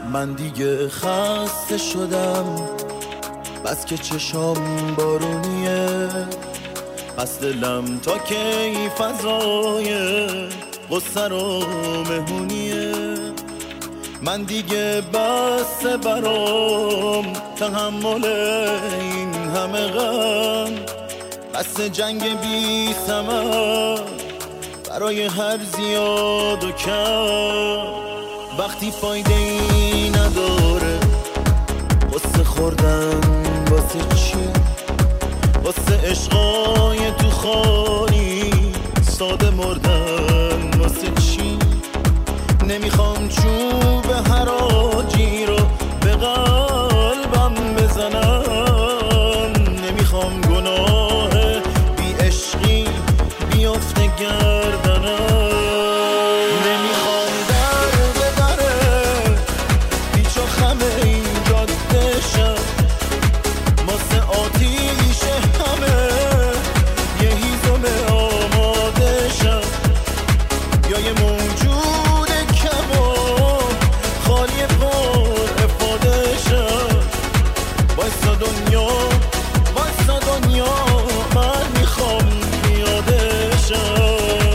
من دیگه خسته شدم، بس که چشام بارونیه، پس دلم تا کی فضای غصه رو مهونیه. من دیگه بس برام تحمل این همه غم، بس جنگ بی ثمر برای هر زیاد و کم. وقتی فایده ای نداره غصه خوردن واسه چی؟ واسه عشقای تو خالی ساده مردن واسه چی؟ نمیخوام چوب حراجی رو به قلبم بزنم، نمیخوام گناه بی عشقی بیفته گردنم، نمیخوام در ببره پیچ و خم این جاده شم، واسه آتیش همه یه هیزم آماده شم، یا یه موجود کم و خالی پر افاده شم. وایسا دنیا وایسا دنیا من میخوام پیاده شم.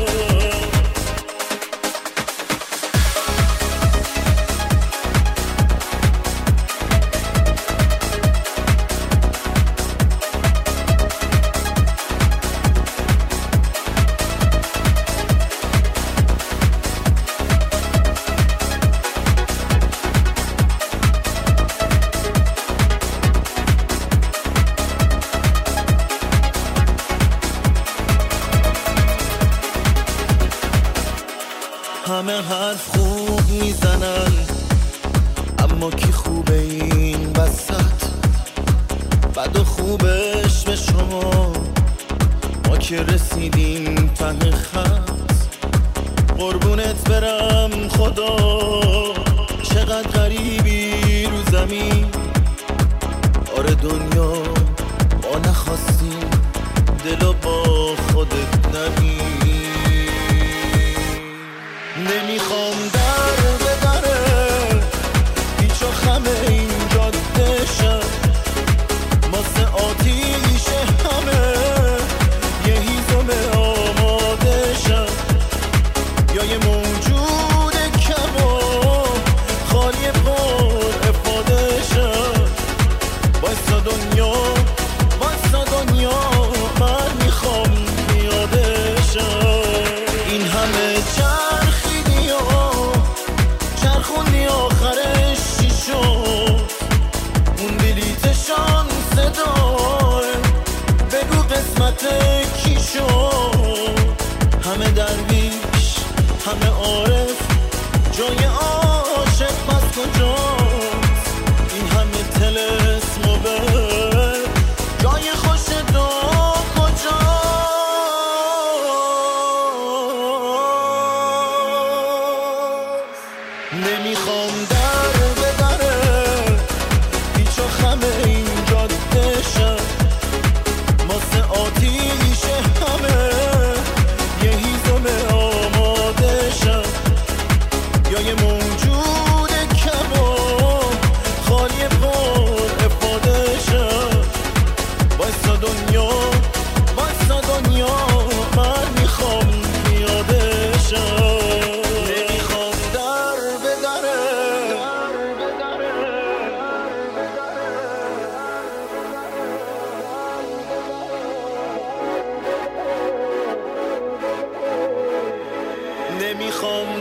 همه حرف خوب میزنن اما کی خوبه این وسط؟ بد و خوبش به شما ما که رسیدیم ته خط. قربونت برم خدا چقدر غریبی رو زمین. آره دنیا ما نخواستیم دلو با خودت نبین. نمیخوام در ببره پیچ و خم این جاده شم، واسه آتیش همه یه هیزم آماده شم، یا یه موجود کم و خالی پر افاده شم. وایسا دنیا وایسا دنیا من میخوام پیاده شم. این همه چرخوندی آخرش چی شد؟ اون بلیت شانس دار بگو قسمت کی شد؟ همه درویش همه عارف جای عاشق پس کجاست؟ این همه طلسم و بر جای خوش دو کجاست؟ نمیخوام در ببره پیچ و خم این جاده شم، واسه آتیش همه یه هیزم آماده شم، یا یه موجود کم و خالی پر افاده شم. وایسا دنیا وایسا دنیا من میخوام پیاده شم. نمیخوام